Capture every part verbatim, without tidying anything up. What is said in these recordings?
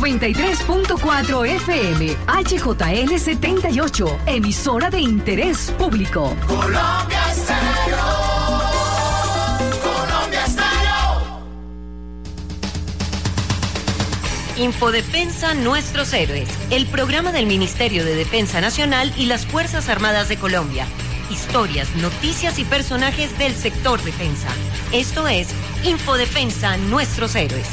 noventa y tres punto cuatro F M, H J L setenta y ocho, emisora de interés público. Colombia Estéreo. Colombia Estéreo. Infodefensa Nuestros Héroes, el programa del Ministerio de Defensa Nacional y las Fuerzas Armadas de Colombia. Historias, noticias y personajes del sector defensa. Esto es Infodefensa Nuestros Héroes.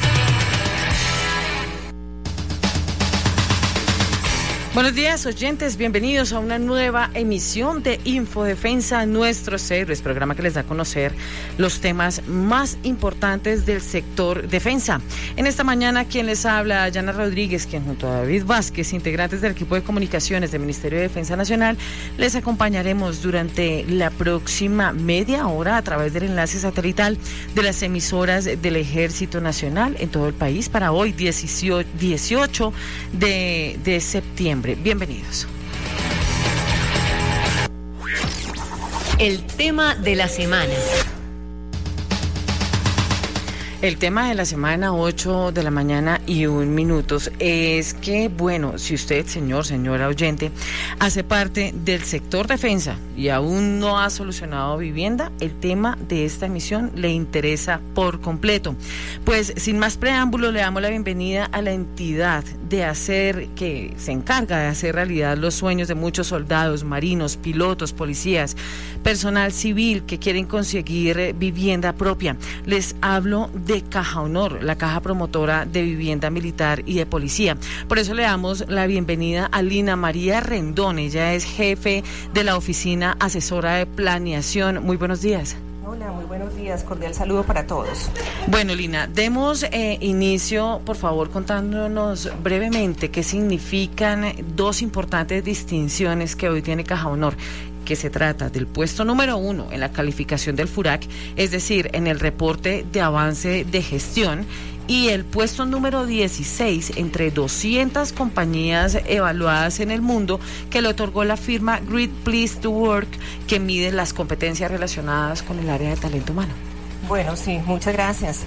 Buenos días, oyentes, bienvenidos a una nueva emisión de Infodefensa Nuestros Héroes, programa que les da a conocer los temas más importantes del sector defensa. En esta mañana, quien les habla, Yana Rodríguez, quien junto a David Vázquez, integrantes del equipo de comunicaciones del Ministerio de Defensa Nacional, les acompañaremos durante la próxima media hora a través del enlace satelital de las emisoras del Ejército Nacional en todo el país para hoy, dieciocho de septiembre. Bienvenidos. El tema de la semana. El tema de la semana, ocho de la mañana y un minutos, es que, bueno, si usted, señor, señora oyente, hace parte del sector defensa y aún no ha solucionado vivienda, el tema de esta emisión le interesa por completo. Pues, sin más preámbulo, le damos la bienvenida a la entidad de hacer, que se encarga de hacer realidad los sueños de muchos soldados, marinos, pilotos, policías, personal civil que quieren conseguir vivienda propia. Les hablo de de Caja Honor, la caja promotora de vivienda militar y de policía. Por eso le damos la bienvenida a Lina María Rendón. Ella es jefe de la Oficina Asesora de Planeación. Muy buenos días. Hola, muy buenos días. Cordial saludo para todos. Bueno, Lina, demos eh, inicio, por favor, contándonos brevemente qué significan dos importantes distinciones que hoy tiene Caja Honor, que se trata del puesto número uno en la calificación del FURAC, es decir, en el reporte de avance de gestión, y el puesto número dieciséis entre doscientas compañías evaluadas en el mundo que le otorgó la firma Great Place to Work, que mide las competencias relacionadas con el área de talento humano. Bueno, sí, muchas gracias.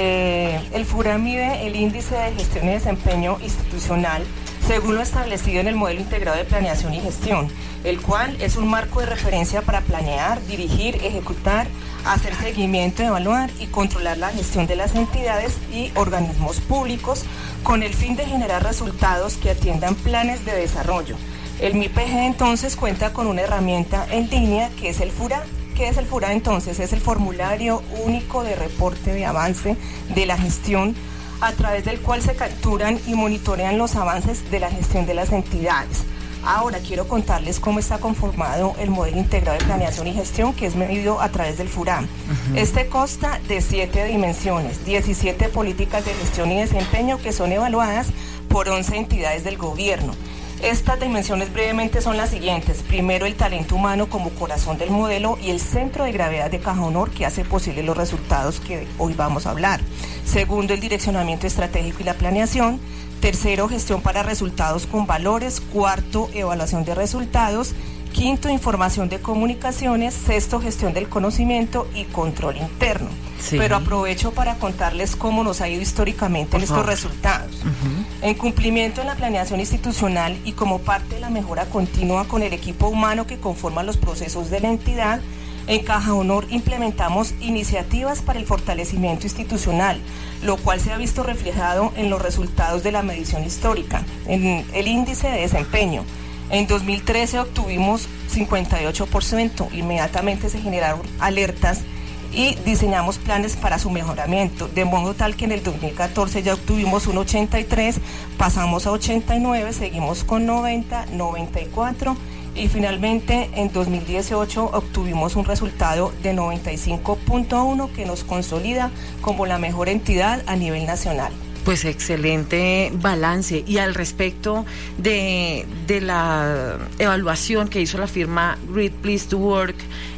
Eh, el FURAC mide el índice de gestión y desempeño institucional según lo establecido en el modelo integrado de planeación y gestión, el cual es un marco de referencia para planear, dirigir, ejecutar, hacer seguimiento, evaluar y controlar la gestión de las entidades y organismos públicos con el fin de generar resultados que atiendan planes de desarrollo. El M I P G entonces cuenta con una herramienta en línea que es el FURAC. ¿Qué es el FURAC entonces? Es el formulario único de reporte de avance de la gestión, a través del cual se capturan y monitorean los avances de la gestión de las entidades. Ahora quiero contarles cómo está conformado el modelo integrado de planeación y gestión, que es medido a través del FURAC. Uh-huh. Este consta de siete dimensiones, diecisiete políticas de gestión y desempeño que son evaluadas por once entidades del gobierno. Estas dimensiones brevemente son las siguientes. Primero, el talento humano como corazón del modelo y el centro de gravedad de Caja Honor, que hace posible los resultados que hoy vamos a hablar. Segundo, el direccionamiento estratégico y la planeación. Tercero, gestión para resultados con valores. Cuarto, evaluación de resultados. Quinto, información de comunicaciones. Sexto, gestión del conocimiento y control interno. Sí. Pero aprovecho para contarles cómo nos ha ido históricamente en estos resultados. Uh-huh. En cumplimiento en la planeación institucional y como parte de la mejora continua con el equipo humano que conforma los procesos de la entidad, en Caja Honor implementamos iniciativas para el fortalecimiento institucional, lo cual se ha visto reflejado en los resultados de la medición histórica, en el índice de desempeño. En dos mil trece obtuvimos cincuenta y ocho por ciento, inmediatamente se generaron alertas y diseñamos planes para su mejoramiento, de modo tal que en el dos mil catorce ya obtuvimos un ochenta y tres, pasamos a ochenta y nueve, seguimos con noventa, noventa y cuatro y finalmente en dos mil dieciocho obtuvimos un resultado de noventa y cinco punto uno que nos consolida como la mejor entidad a nivel nacional. Pues excelente balance. Y al respecto de, de la evaluación que hizo la firma Great Place to Work,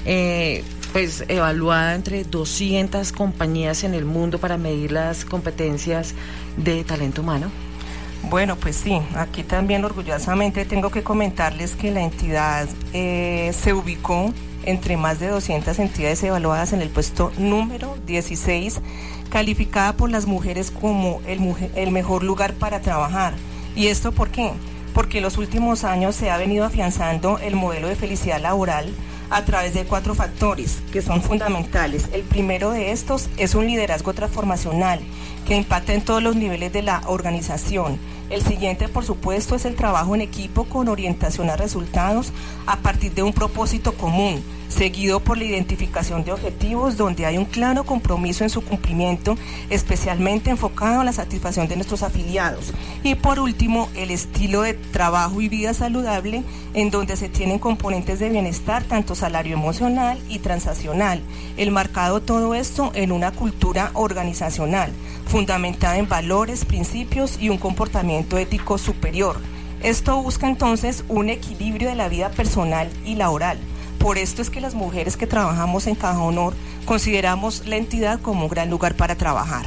eh, pues evaluada entre doscientas compañías en el mundo para medir las competencias de talento humano. Bueno, pues sí, aquí también orgullosamente tengo que comentarles que la entidad eh, se ubicó entre más de doscientas entidades evaluadas en el puesto número dieciséis, calificada por las mujeres como el, mujer, el mejor lugar para trabajar. ¿Y esto por qué? Porque en los últimos años se ha venido afianzando el modelo de felicidad laboral a través de cuatro factores que son fundamentales. El primero de estos es un liderazgo transformacional que impacta en todos los niveles de la organización. El siguiente, por supuesto, es el trabajo en equipo con orientación a resultados a partir de un propósito común, seguido por la identificación de objetivos donde hay un claro compromiso en su cumplimiento, especialmente enfocado a la satisfacción de nuestros afiliados. Y por último, el estilo de trabajo y vida saludable, en donde se tienen componentes de bienestar, tanto salario emocional y transaccional, el marcado todo esto en una cultura organizacional, fundamentada en valores, principios y un comportamiento ético superior. Esto busca entonces un equilibrio de la vida personal y laboral. Por esto es que las mujeres que trabajamos en Caja Honor consideramos la entidad como un gran lugar para trabajar.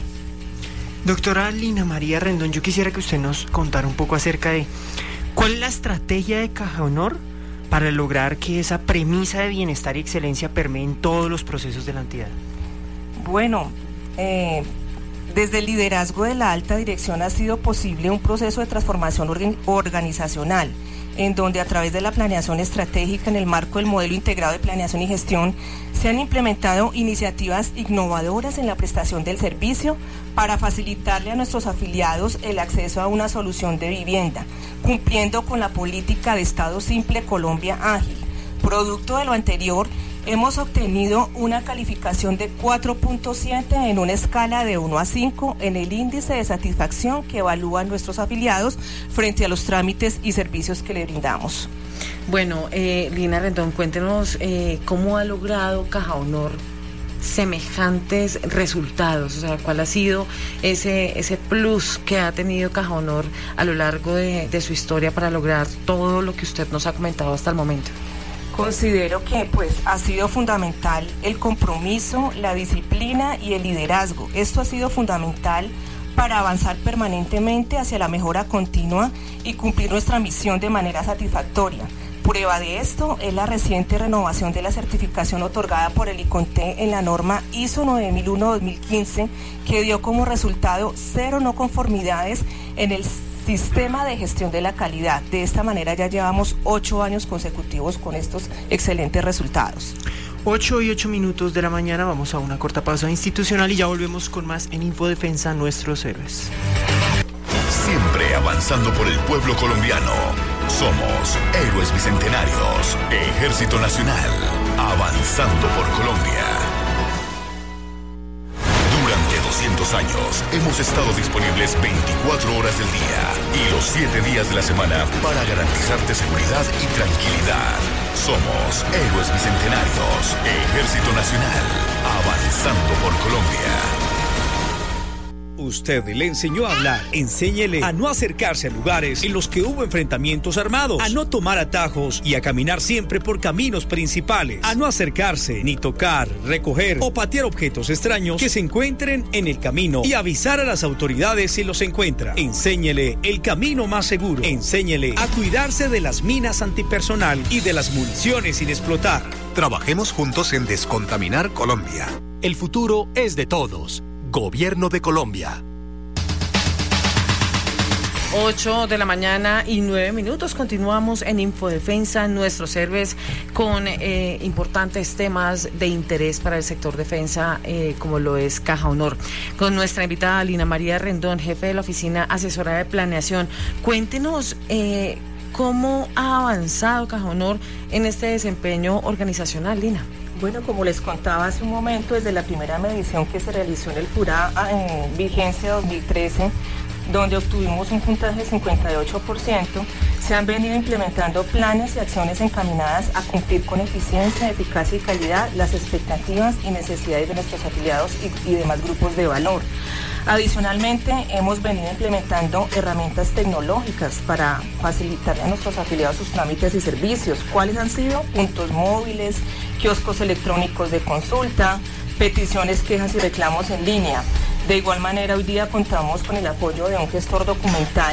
Doctora Lina María Rendón, yo quisiera que usted nos contara un poco acerca de cuál es la estrategia de Caja Honor para lograr que esa premisa de bienestar y excelencia permee en todos los procesos de la entidad. Bueno, eh, desde el liderazgo de la alta dirección ha sido posible un proceso de transformación organ- organizacional, en donde a través de la planeación estratégica en el marco del modelo integrado de planeación y gestión se han implementado iniciativas innovadoras en la prestación del servicio para facilitarle a nuestros afiliados el acceso a una solución de vivienda, cumpliendo con la política de Estado Simple Colombia Ágil. Producto de lo anterior, hemos obtenido una calificación de cuatro punto siete en una escala de uno a cinco en el índice de satisfacción que evalúan nuestros afiliados frente a los trámites y servicios que le brindamos. Bueno, eh, Lina Rendón, cuéntenos eh, cómo ha logrado Caja Honor semejantes resultados, o sea, cuál ha sido ese, ese plus que ha tenido Caja Honor a lo largo de, de su historia para lograr todo lo que usted nos ha comentado hasta el momento. Considero que pues ha sido fundamental el compromiso, la disciplina y el liderazgo. Esto ha sido fundamental para avanzar permanentemente hacia la mejora continua y cumplir nuestra misión de manera satisfactoria. Prueba de esto es la reciente renovación de la certificación otorgada por el ICONTE en la norma I S O nueve mil uno dos mil quince, que dio como resultado cero no conformidades en el sistema de gestión de la calidad. De esta manera ya llevamos ocho años consecutivos con estos excelentes resultados. Ocho y ocho minutos de la mañana, vamos a una corta pausa institucional y ya volvemos con más en Infodefensa, nuestros héroes. Siempre avanzando por el pueblo colombiano. Somos Héroes Bicentenarios, Ejército Nacional, avanzando por Colombia. Durante doscientos años hemos estado disponibles veinticuatro horas del día y los siete días de la semana para garantizarte seguridad y tranquilidad. Somos Héroes Bicentenarios, Ejército Nacional, avanzando por Colombia. Usted le enseñó a hablar, enséñele a no acercarse a lugares en los que hubo enfrentamientos armados, a no tomar atajos y a caminar siempre por caminos principales, a no acercarse, ni tocar, recoger o patear objetos extraños que se encuentren en el camino y avisar a las autoridades si los encuentra. Enséñele el camino más seguro, enséñele a cuidarse de las minas antipersonal y de las municiones sin explotar. Trabajemos juntos en descontaminar Colombia. El futuro es de todos. Gobierno de Colombia. ocho de la mañana y nueve minutos. Continuamos en Infodefensa, nuestros héroes, con eh, importantes temas de interés para el sector defensa, eh, como lo es Caja Honor. Con nuestra invitada Lina María Rendón, jefe de la Oficina Asesora de Planeación. Cuéntenos eh, cómo ha avanzado Caja Honor en este desempeño organizacional, Lina. Bueno, como les contaba hace un momento, desde la primera medición que se realizó en el FURA en vigencia dos mil trece, donde obtuvimos un puntaje de cincuenta y ocho por ciento, se han venido implementando planes y acciones encaminadas a cumplir con eficiencia, eficacia y calidad las expectativas y necesidades de nuestros afiliados y, y demás grupos de valor. Adicionalmente, hemos venido implementando herramientas tecnológicas para facilitarle a nuestros afiliados sus trámites y servicios. ¿Cuáles han sido? Puntos móviles, kioscos electrónicos de consulta, peticiones, quejas y reclamos en línea. De igual manera, hoy día contamos con el apoyo de un gestor documental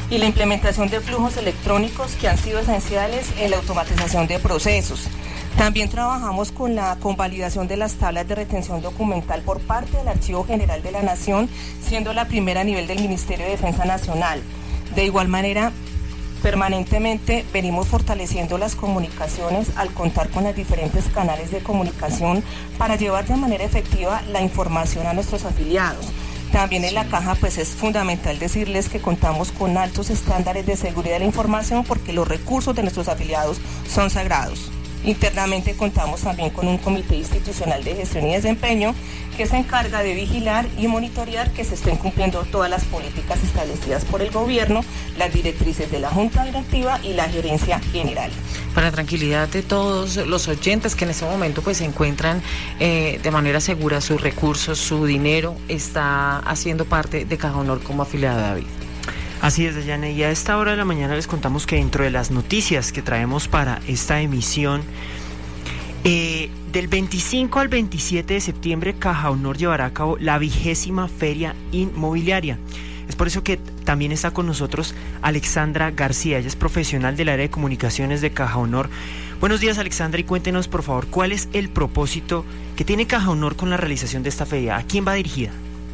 y la implementación de flujos electrónicos que han sido esenciales en la automatización de procesos. También trabajamos con la convalidación de las tablas de retención documental por parte del Archivo General de la Nación, siendo la primera a nivel del Ministerio de Defensa Nacional. De igual manera, permanentemente venimos fortaleciendo las comunicaciones al contar con los diferentes canales de comunicación para llevar de manera efectiva la información a nuestros afiliados. También en la caja pues es fundamental decirles que contamos con altos estándares de seguridad de la información porque los recursos de nuestros afiliados son sagrados. Internamente contamos también con un comité institucional de gestión y desempeño que se encarga de vigilar y monitorear que se estén cumpliendo todas las políticas establecidas por el gobierno, las directrices de la Junta Directiva y la Gerencia General. Para tranquilidad de todos los oyentes que en este momento pues se encuentran eh, de manera segura, sus recursos, su dinero está haciendo parte de Caja Honor como afiliada, David. Así es, Dayana, y a esta hora de la mañana les contamos que dentro de las noticias que traemos para esta emisión, eh, del veinticinco al veintisiete de septiembre, Caja Honor llevará a cabo la vigésima Feria Inmobiliaria. Es por eso que también está con nosotros Alexandra García, ella es profesional del área de comunicaciones de Caja Honor. Buenos días, Alexandra, y cuéntenos, por favor, cuál es el propósito que tiene Caja Honor con la realización de esta feria. ¿A quién va dirigida?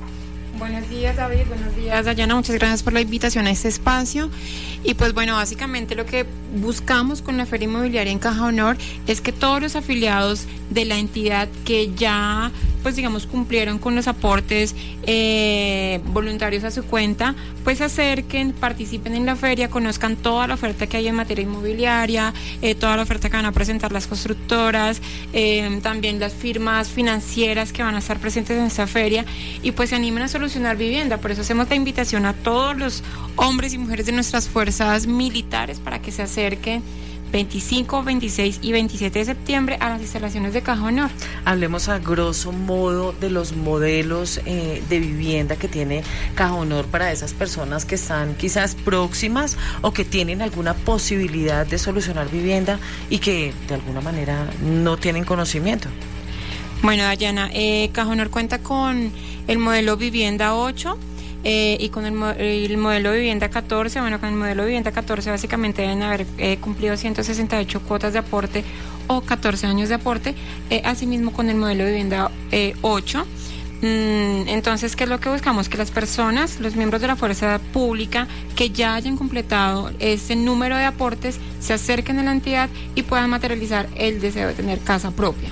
Buenos días, David, buenos días, Dayana, muchas gracias por la invitación a este espacio. Y pues bueno, básicamente lo que buscamos con la Feria Inmobiliaria en Caja Honor es que todos los afiliados de la entidad que ya, pues digamos, cumplieron con los aportes eh, voluntarios a su cuenta, pues se acerquen, participen en la feria, conozcan toda la oferta que hay en materia inmobiliaria, eh, toda la oferta que van a presentar las constructoras, eh, también las firmas financieras que van a estar presentes en esta feria, y pues se animen a solucionar vivienda. Por eso hacemos la invitación a todos los hombres y mujeres de nuestras fuerzas militares para que se acerquen veinticinco, veintiséis y veintisiete de septiembre a las instalaciones de Caja Honor. Hablemos a grosso modo de los modelos eh, de vivienda que tiene Caja Honor para esas personas que están quizás próximas o que tienen alguna posibilidad de solucionar vivienda y que de alguna manera no tienen conocimiento. Bueno, Dayana, eh, Caja Honor cuenta con el modelo Vivienda ocho, Eh, y con el, el modelo de vivienda catorce. Bueno, con el modelo de vivienda catorce básicamente deben haber eh, cumplido ciento sesenta y ocho cuotas de aporte o catorce años de aporte, eh, asimismo con el modelo de vivienda eh, ocho. Mm, entonces, ¿qué es lo que buscamos? Que las personas, los miembros de la fuerza pública que ya hayan completado ese número de aportes se acerquen a la entidad y puedan materializar el deseo de tener casa propia.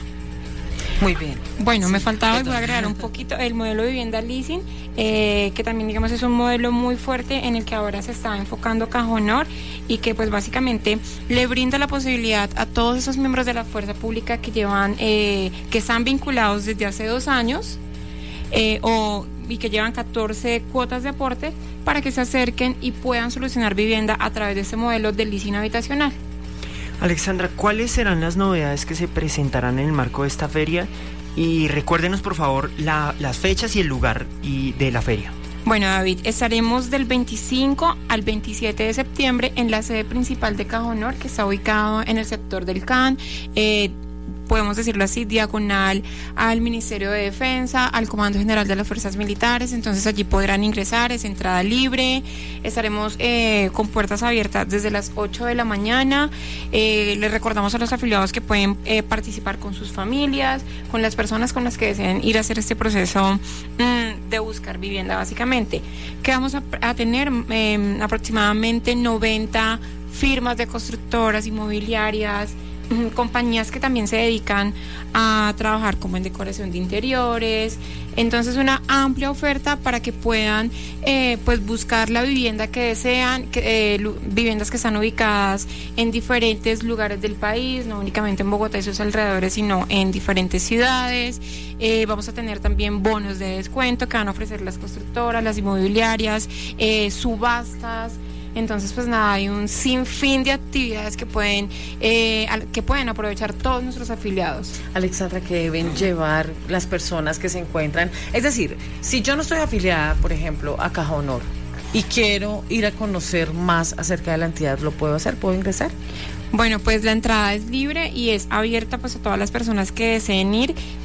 Muy bien. Bueno, sí, me faltaba, perdón. voy a agregar un poquito el modelo de vivienda leasing, eh, que también digamos es un modelo muy fuerte en el que ahora se está enfocando Caja Honor y que pues básicamente le brinda la posibilidad a todos esos miembros de la fuerza pública que llevan, eh, que están vinculados desde hace dos años eh, o y que llevan catorce cuotas de aporte para que se acerquen y puedan solucionar vivienda a través de este modelo de leasing habitacional. Alexandra, ¿cuáles serán las novedades que se presentarán en el marco de esta feria? Y recuérdenos, por favor, la, las fechas y el lugar y de la feria. Bueno, David, estaremos del veinticinco al veintisiete de septiembre en la sede principal de Caja Honor, que está ubicado en el sector del C A N, eh, podemos decirlo así, diagonal al Ministerio de Defensa, al Comando General de las Fuerzas Militares. Entonces allí podrán ingresar, es entrada libre, estaremos eh, con puertas abiertas desde las ocho de la mañana. Eh, les recordamos a los afiliados que pueden eh, participar con sus familias, con las personas con las que deseen ir a hacer este proceso mmm, de buscar vivienda básicamente, que vamos a, a tener eh, aproximadamente noventa firmas de constructoras inmobiliarias, compañías que también se dedican a trabajar como en decoración de interiores. Entonces una amplia oferta para que puedan eh, pues buscar la vivienda que desean, que, eh, viviendas que están ubicadas en diferentes lugares del país, no únicamente en Bogotá y sus alrededores, sino en diferentes ciudades. Eh, vamos a tener también bonos de descuento que van a ofrecer las constructoras, las inmobiliarias, eh, subastas. Entonces, pues nada, hay un sinfín de actividades que pueden eh, que pueden aprovechar todos nuestros afiliados. Alexandra, que deben llevar las personas que se encuentran, es decir, si yo no estoy afiliada, por ejemplo, a Caja Honor y quiero ir a conocer más acerca de la entidad, ¿lo puedo hacer? ¿Puedo ingresar? Bueno, pues la entrada es libre y es abierta pues a todas las personas que deseen ir.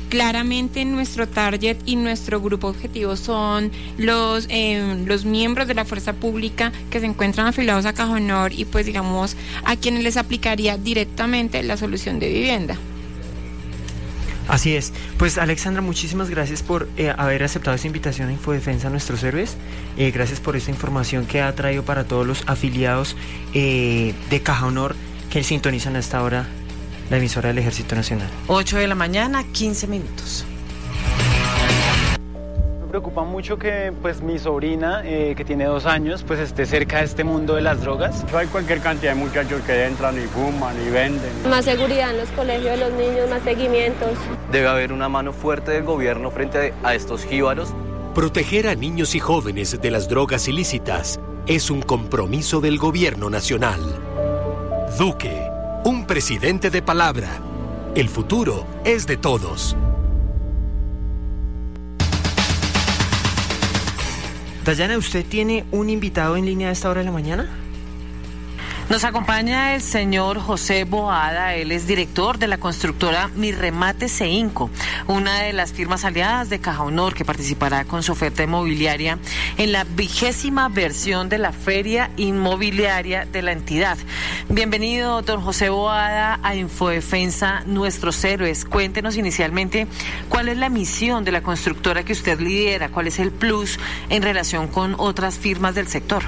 Claramente nuestro target y nuestro grupo objetivo son los, eh, los miembros de la fuerza pública que se encuentran afiliados a Caja Honor y pues digamos a quienes les aplicaría directamente la solución de vivienda. Así es. Pues Alexandra, muchísimas gracias por eh, haber aceptado esta invitación a Infodefensa a nuestros héroes. Eh, gracias por esta información que ha traído para todos los afiliados eh, de Caja Honor que sintonizan a esta hora la emisora del Ejército Nacional. ocho de la mañana, quince minutos. Me preocupa mucho que pues mi sobrina, eh, que tiene dos años, pues esté cerca de este mundo de las drogas. Hay cualquier cantidad de muchachos que entran y fuman y venden. Más seguridad en los colegios de los niños, más seguimientos. Debe haber una mano fuerte del gobierno frente a estos jíbaros. Proteger a niños y jóvenes de las drogas ilícitas es un compromiso del gobierno nacional. Duque, un presidente de palabra. El futuro es de todos. Dayana, ¿usted tiene un invitado en línea a esta hora de la mañana? Nos acompaña el señor José Boada, él es director de la constructora Mi Remate Cinco, una de las firmas aliadas de Caja Honor que participará con su oferta inmobiliaria en la vigésima versión de la Feria Inmobiliaria de la entidad. Bienvenido, don José Boada, a Infodefensa, nuestros héroes. Cuéntenos inicialmente cuál es la misión de la constructora que usted lidera, cuál es el plus en relación con otras firmas del sector.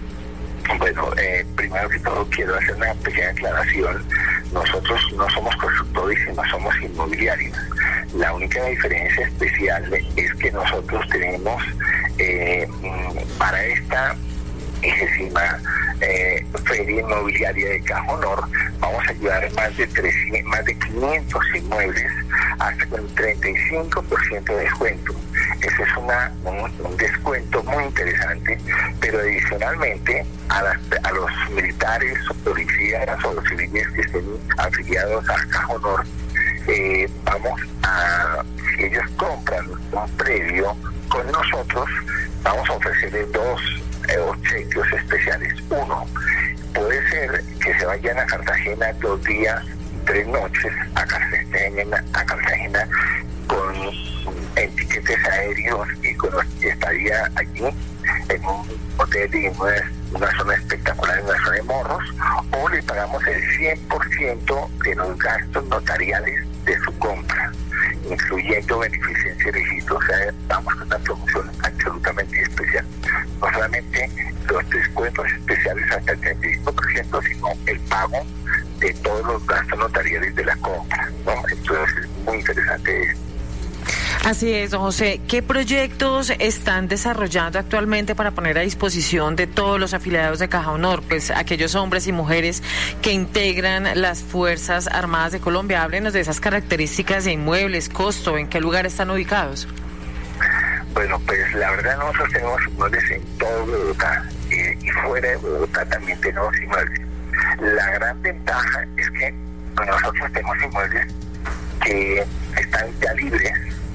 Bueno, eh, primero que todo quiero hacer una pequeña aclaración. Nosotros no somos constructores, sino somos inmobiliarios. La única diferencia especial es que nosotros tenemos eh, para esta vigésima eh, Feria Inmobiliaria de Caja Honor, vamos a llevar más de trescientos, más de quinientos inmuebles hasta con treinta y cinco por ciento de descuento. Ese es una, un, un descuento muy interesante, pero adicionalmente a, las, a los militares o policías o los civiles que estén afiliados a Caja Honor, eh, vamos a, si ellos compran un predio con nosotros, vamos a ofrecerles dos eh, obsequios especiales. Uno, puede ser que se vayan a Cartagena dos días, tres noches a Cartagena, a Cartagena con en tiquetes aéreos y con estadía allí en un hotel y en una, una zona espectacular, en la zona de Morros, o le pagamos el cien por ciento de los gastos notariales de su compra, incluyendo beneficencia y registro. O sea, vamos con una promoción absolutamente especial. No solamente los descuentos especiales hasta el treinta y cinco por ciento, sino el pago de todos los gastos notariales de la compra, ¿no? Entonces es muy interesante esto. Así es, don José. ¿Qué proyectos están desarrollando actualmente para poner a disposición de todos los afiliados de Caja Honor, pues aquellos hombres y mujeres que integran las Fuerzas Armadas de Colombia? Háblenos de esas características de inmuebles, costo, en qué lugar están ubicados. Bueno, pues la verdad nosotros tenemos inmuebles en todo Bogotá eh, y fuera de Bogotá también tenemos inmuebles. La gran ventaja es que nosotros tenemos inmuebles que están ya libres.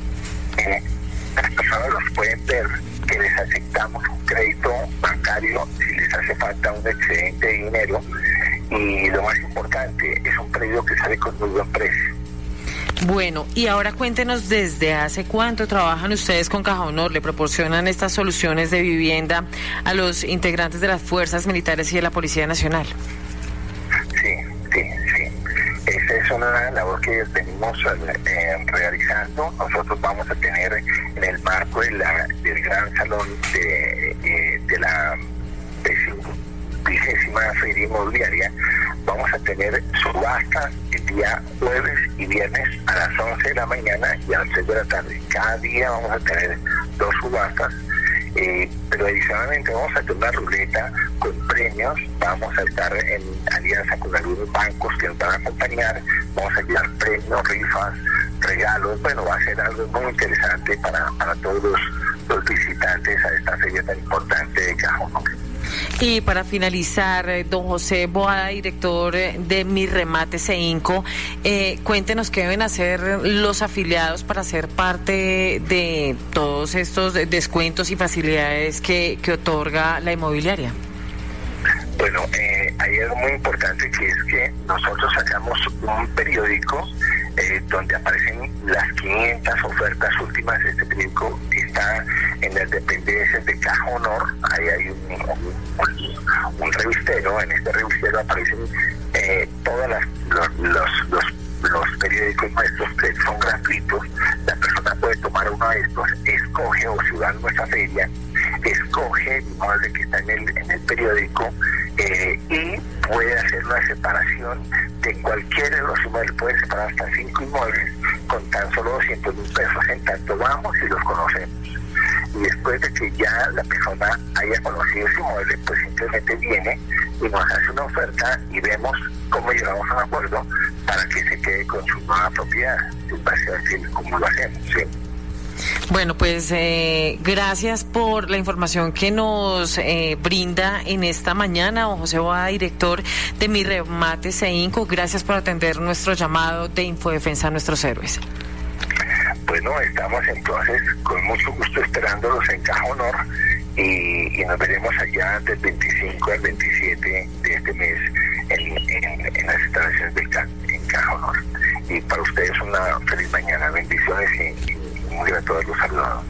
Eh, las personas los pueden ver, que les aceptamos un crédito bancario si les hace falta un excedente de dinero, y lo más importante, es un predio que sale con muy buen precio. Bueno, y ahora cuéntenos desde hace cuánto trabajan ustedes con Caja Honor, le proporcionan estas soluciones de vivienda a los integrantes de las fuerzas militares y de la Policía Nacional. Sí, sí, sí. Esa es una labor que venimos eh, realizando. Nosotros vamos a tener en el marco de la, del gran salón de, eh, de la vigésima Feria Inmobiliaria, vamos a tener subastas el día jueves y viernes a las once de la mañana y a las seis de la tarde. Cada día vamos a tener dos subastas. Eh, pero adicionalmente vamos a tener una ruleta con premios, vamos a estar en alianza con algunos bancos que nos van a acompañar, vamos a llevar premios, rifas, regalos. Bueno, va a ser algo muy interesante para, para todos los, los visitantes a esta feria tan importante de Caja Honor. Y para finalizar, don José Boada, director de Mi Remate Cinco, eh, cuéntenos qué deben hacer los afiliados para ser parte de todos estos descuentos y facilidades que, que otorga la inmobiliaria. Bueno, eh, hay algo muy importante, que es que nosotros sacamos un periódico eh, donde aparecen las quinientas ofertas últimas. Este periódico está en las dependencias de Caja Honor. Ahí hay un, un, un revistero. En este revistero aparecen eh, todas las los, los, los, los periódicos nuestros que son gratuitos. La persona puede tomar uno de estos, escoge, o si va a nuestra feria, escoge el inmueble que está en el, en el periódico eh, y puede hacer una separación de cualquiera de los inmuebles. Puede separar hasta cinco inmuebles con tan solo doscientos mil pesos, en tanto vamos y los conocemos. Y después de que ya la persona haya conocido ese inmueble, pues simplemente viene y nos hace una oferta y vemos cómo llegamos a un acuerdo para que se quede con su nueva propiedad. Es básicamente como lo hacemos, ¿sí? Bueno, pues eh, gracias por la información que nos eh, brinda en esta mañana, don José Boada, director de Mi Remate Seinco. Gracias por atender nuestro llamado de Infodefensa a nuestros héroes. Bueno, estamos entonces con mucho gusto esperándolos en Caja Honor y, y nos veremos allá del veinticinco al veintisiete de este mes en, en, en las instalaciones del C A N, en Caja Honor. Y para ustedes una feliz mañana, bendiciones y, y muy grato haberlos saludado.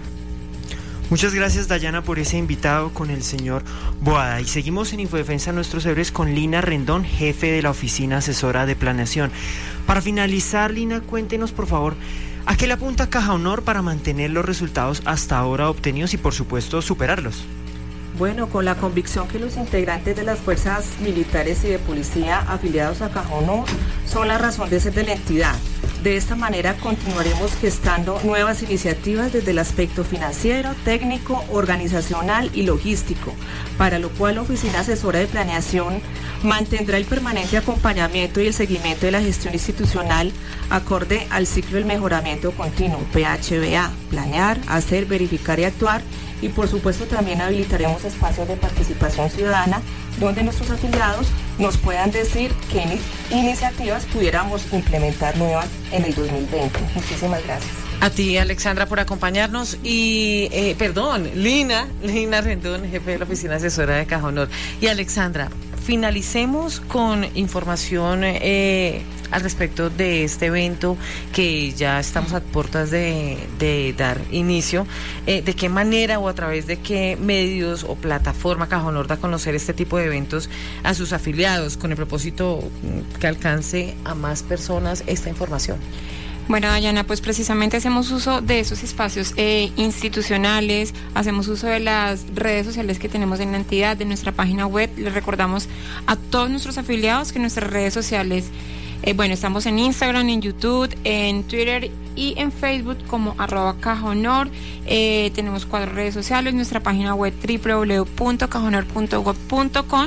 Muchas gracias, Dayana, por ese invitado con el señor Boada. Y seguimos en Infodefensa Nuestros Héroes con Lina Rendón, jefe de la Oficina Asesora de Planeación. Para finalizar, Lina, cuéntenos, por favor, ¿a qué le apunta Caja Honor para mantener los resultados hasta ahora obtenidos y, por supuesto, superarlos? Bueno, con la convicción que los integrantes de las fuerzas militares y de policía afiliados a Caja Honor son la razón de ser de la entidad. De esta manera continuaremos gestando nuevas iniciativas desde el aspecto financiero, técnico, organizacional y logístico, para lo cual la Oficina Asesora de Planeación mantendrá el permanente acompañamiento y el seguimiento de la gestión institucional acorde al ciclo del mejoramiento continuo, P H B A, planear, hacer, verificar y actuar. Y por supuesto también habilitaremos espacios de participación ciudadana donde nuestros afiliados nos puedan decir qué iniciativas pudiéramos implementar nuevas en el dos mil veinte. Muchísimas gracias. A ti, Alexandra, por acompañarnos y, eh, perdón, Lina, Lina Rendón, jefe de la Oficina Asesora de Caja Honor. Y Alexandra, finalicemos con información eh, al respecto de este evento que ya estamos a puertas de, de dar inicio. Eh, ¿De qué manera o a través de qué medios o plataforma Caja Honor da a conocer este tipo de eventos a sus afiliados con el propósito que alcance a más personas esta información? Bueno, Dayana, pues precisamente hacemos uso de esos espacios eh, institucionales, hacemos uso de las redes sociales que tenemos en la entidad, de nuestra página web. Les recordamos a todos nuestros afiliados que nuestras redes sociales, eh, bueno, estamos en Instagram, en YouTube, en Twitter y en Facebook como arroba Caja Honor. Eh, tenemos cuatro redes sociales, nuestra página web doble u doble u doble u punto caja honor punto gob punto com,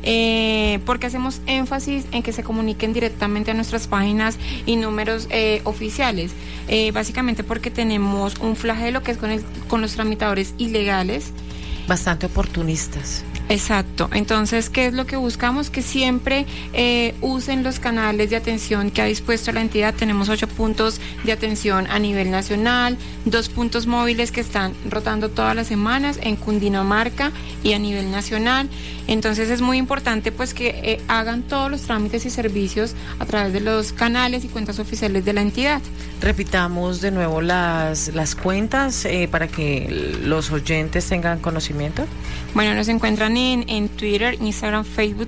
eh, porque hacemos énfasis en que se comuniquen directamente a nuestras páginas y números eh, oficiales, eh, básicamente porque tenemos un flagelo que es con, el, con los tramitadores ilegales. Bastante oportunistas. Exacto. Entonces, ¿qué es lo que buscamos? Que siempre eh, usen los canales de atención que ha dispuesto la entidad. Tenemos ocho puntos de atención a nivel nacional, dos puntos móviles que están rotando todas las semanas en Cundinamarca y a nivel nacional. Entonces, es muy importante pues que eh, hagan todos los trámites y servicios a través de los canales y cuentas oficiales de la entidad. Repitamos de nuevo las, las cuentas eh, para que los oyentes tengan conocimiento. Bueno, nos encuentran en, en Twitter, Instagram, Facebook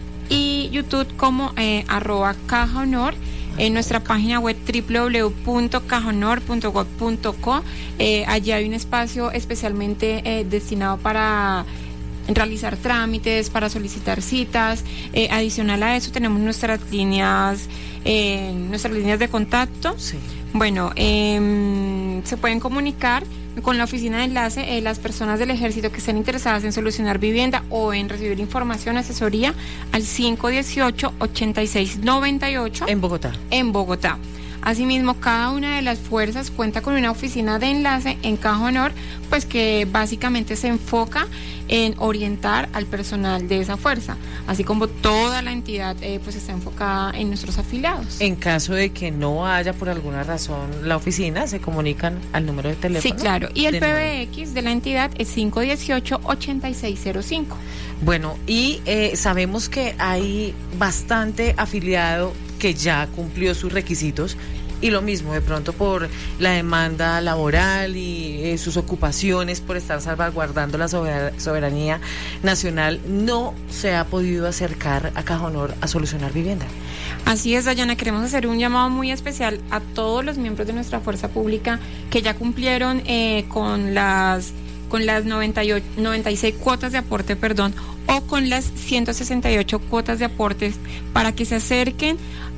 y YouTube como eh, arroba Caja Honor. En nuestra página web doble u doble u doble u punto caja honor punto gob punto co, eh, allí hay un espacio especialmente eh, destinado para realizar trámites, para solicitar citas. Eh, adicional a eso tenemos nuestras líneas, eh, nuestras líneas de contacto. Sí. Bueno, eh, se pueden comunicar con la oficina de enlace eh, las personas del ejército que estén interesadas en solucionar vivienda o en recibir información, asesoría al cinco dieciocho, ochenta y seis noventa y ocho en Bogotá. En Bogotá. Asimismo, cada una de las fuerzas cuenta con una oficina de enlace en Caja Honor, pues que básicamente se enfoca en orientar al personal de esa fuerza, así como toda la entidad eh, pues está enfocada en nuestros afiliados. En caso de que no haya por alguna razón la oficina, se comunican al número de teléfono. Sí, claro, y el P B X de la entidad es cinco dieciocho, ochenta y seis cero cinco. Bueno, y eh, sabemos que hay bastante afiliado que ya cumplió sus requisitos y lo mismo, de pronto por la demanda laboral y eh, sus ocupaciones por estar salvaguardando la soberanía nacional, no se ha podido acercar a Caja Honor a solucionar vivienda. Así es, Dayana, queremos hacer un llamado muy especial a todos los miembros de nuestra fuerza pública que ya cumplieron eh, con las con las noventa y ocho, noventa y seis cuotas de aporte, perdón, o con las ciento sesenta y ocho cuotas de aportes, para que se acerquen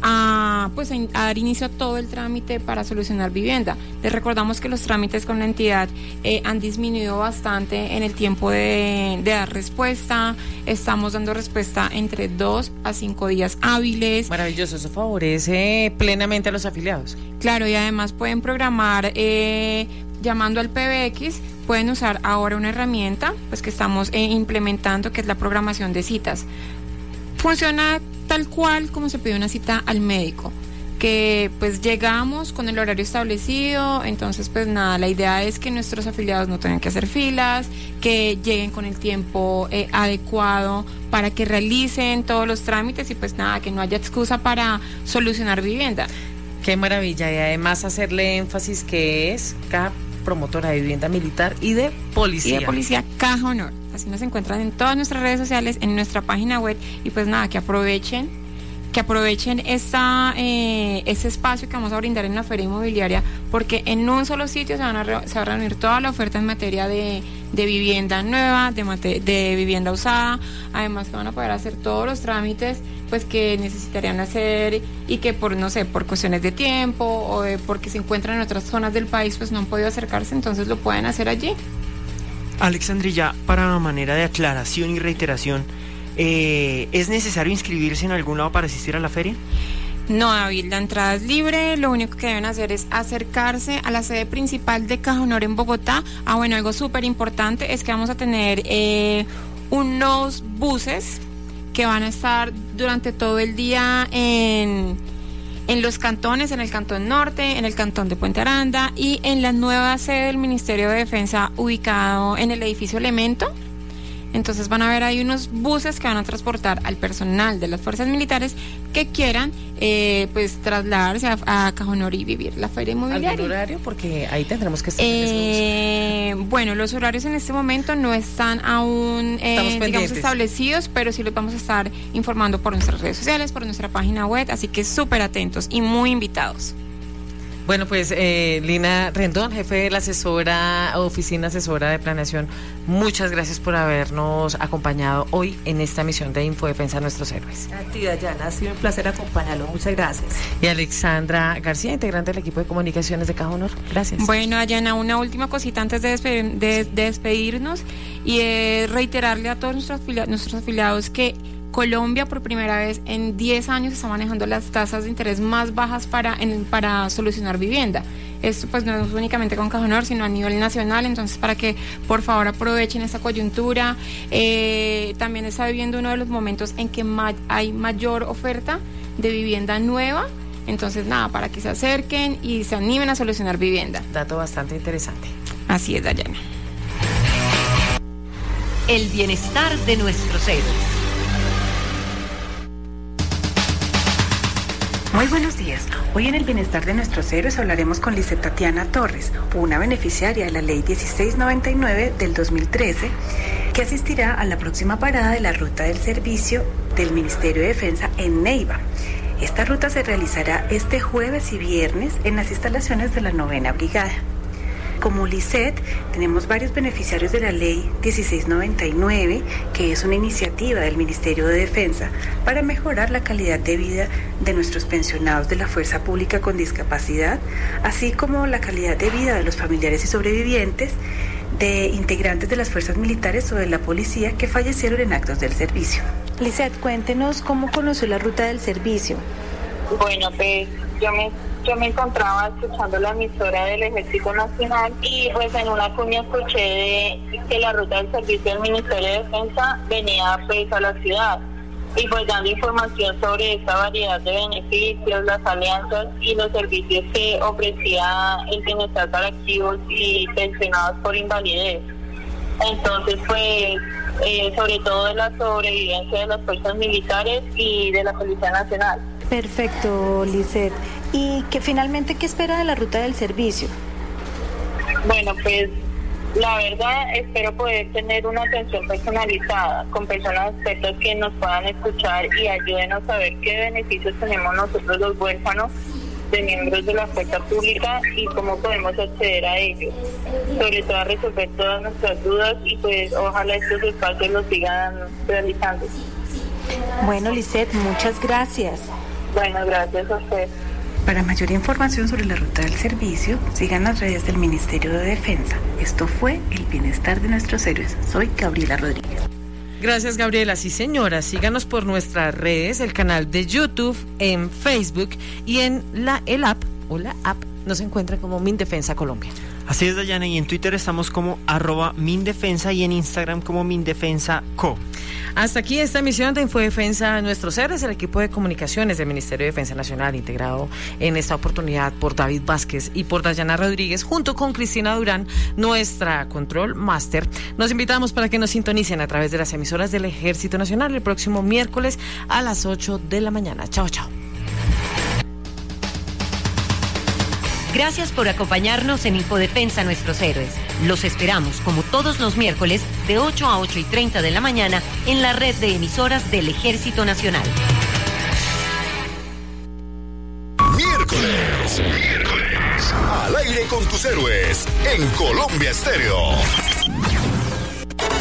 a, pues, a dar inicio a todo el trámite para solucionar vivienda. Les recordamos que los trámites con la entidad eh, han disminuido bastante en el tiempo de, de dar respuesta. Estamos dando respuesta entre dos a cinco días hábiles. Maravilloso, eso favorece plenamente a los afiliados. Claro, y además pueden programar eh, llamando al P B X. Pueden usar ahora una herramienta pues que estamos eh, implementando, que es la programación de citas. Funciona tal cual como se pide una cita al médico, que pues llegamos con el horario establecido. Entonces pues nada, la idea es que nuestros afiliados no tengan que hacer filas, que lleguen con el tiempo eh, adecuado para que realicen todos los trámites y pues nada, que no haya excusa para solucionar vivienda. Qué maravilla, y además hacerle énfasis que es C A P, promotora de vivienda militar y de policía. Y de policía Caja Honor. Así nos encuentran en todas nuestras redes sociales, en nuestra página web, y pues nada, que aprovechen, que aprovechen esta, eh, ese espacio que vamos a brindar en la Feria Inmobiliaria, porque en un solo sitio se, van a re, se va a reunir toda la oferta en materia de, de vivienda nueva, de, mate, de vivienda usada. Además que van a poder hacer todos los trámites pues que necesitarían hacer y que por, no sé, por cuestiones de tiempo o de, porque se encuentran en otras zonas del país, pues no han podido acercarse, entonces lo pueden hacer allí. Alexandrilla, para manera de aclaración y reiteración, eh, ¿es necesario inscribirse en algún lado para asistir a la feria? No, David, la entrada es libre. Lo único que deben hacer es acercarse a la sede principal de Caja Honor en Bogotá. Ah, bueno, algo súper importante es que vamos a tener eh, unos buses que van a estar durante todo el día en, en los cantones, en el Cantón Norte, en el Cantón de Puente Aranda y en la nueva sede del Ministerio de Defensa ubicado en el edificio Elemento. Entonces van a ver ahí unos buses que van a transportar al personal de las fuerzas militares que quieran eh, pues trasladarse a, a Caja Honor y vivir la feria inmobiliaria. ¿Algún horario? Porque ahí tendremos que estar. Eh, bueno, los horarios en este momento no están aún eh, digamos establecidos, pero sí los vamos a estar informando por nuestras redes sociales, por nuestra página web, así que súper atentos y muy invitados. Bueno, pues eh, Lina Rendón, jefe de la asesora, oficina asesora de planeación, muchas gracias por habernos acompañado hoy en esta misión de Infodefensa a Nuestros Héroes. A ti, Dayana, ha sido un placer acompañarlo, muchas gracias. Y Alexandra García, integrante del equipo de comunicaciones de Caja Honor, gracias. Bueno, Dayana, una última cosita antes de, despedir, de, de despedirnos y eh, reiterarle a todos nuestros afiliados, nuestros afiliados que Colombia por primera vez en diez años está manejando las tasas de interés más bajas para, en, para solucionar vivienda. Esto pues no es únicamente con Caja Honor, sino a nivel nacional, entonces para que por favor aprovechen esta coyuntura. Eh, también está viviendo uno de los momentos en que ma- hay mayor oferta de vivienda nueva, entonces nada, para que se acerquen y se animen a solucionar vivienda. Dato bastante interesante. Así es, Dayana. El bienestar de nuestros héroes. Muy buenos días. Hoy en el Bienestar de Nuestros Héroes hablaremos con Lizeth Tatiana Torres, una beneficiaria de la Ley dieciséis noventa y nueve del dos mil trece, que asistirá a la próxima parada de la ruta del servicio del Ministerio de Defensa en Neiva. Esta ruta se realizará este jueves y viernes en las instalaciones de la novena Brigada. Como Lizeth, tenemos varios beneficiarios de la Ley dieciséis noventa y nueve, que es una iniciativa del Ministerio de Defensa para mejorar la calidad de vida de nuestros pensionados de la Fuerza Pública con discapacidad, así como la calidad de vida de los familiares y sobrevivientes de integrantes de las fuerzas militares o de la policía que fallecieron en actos del servicio. Lizeth, cuéntenos cómo conoció la ruta del servicio. Bueno, pues yo me Yo me encontraba escuchando la emisora del Ejército Nacional y pues en una cuña escuché de que la ruta del servicio del Ministerio de Defensa venía pues a la ciudad y pues dando información sobre esta variedad de beneficios, las alianzas y los servicios que ofrecía el bienestar para activos y pensionados por invalidez. Entonces pues eh, sobre todo de la sobrevivencia de las fuerzas militares y de la Policía Nacional. Perfecto, Lisette. Y que finalmente, ¿qué espera de la ruta del servicio? Bueno, pues la verdad espero poder tener una atención personalizada con personas expertas que nos puedan escuchar y ayuden a saber qué beneficios tenemos nosotros los huérfanos de miembros de la fuerza pública y cómo podemos acceder a ellos, sobre todo a resolver todas nuestras dudas y pues ojalá estos espacios los sigan realizando. Bueno, Lisette, muchas gracias. Bueno, gracias a usted. Para mayor información sobre la ruta del servicio, sigan las redes del Ministerio de Defensa. Esto fue El Bienestar de Nuestros Héroes. Soy Gabriela Rodríguez. Gracias, Gabriela. Sí, señora, síganos por nuestras redes, el canal de YouTube, en Facebook y en la el app o la app nos encuentra como Mindefensa Colombia. Así es, Dayana, y en Twitter estamos como arroba Mindefensa y en Instagram como Mindefensa Co. Hasta aquí esta emisión de Infodefensa Nuestros Héroes, el equipo de comunicaciones del Ministerio de Defensa Nacional, integrado en esta oportunidad por David Vázquez y por Dayana Rodríguez, junto con Cristina Durán, nuestra Control Master. Nos invitamos para que nos sintonicen a través de las emisoras del Ejército Nacional el próximo miércoles a las ocho de la mañana. Chao, chao. Gracias por acompañarnos en Infodefensa Nuestros Héroes. Los esperamos, como todos los miércoles, de ocho a ocho y treinta de la mañana en la red de emisoras del Ejército Nacional. Miércoles, miércoles, al aire con tus héroes en Colombia Estéreo.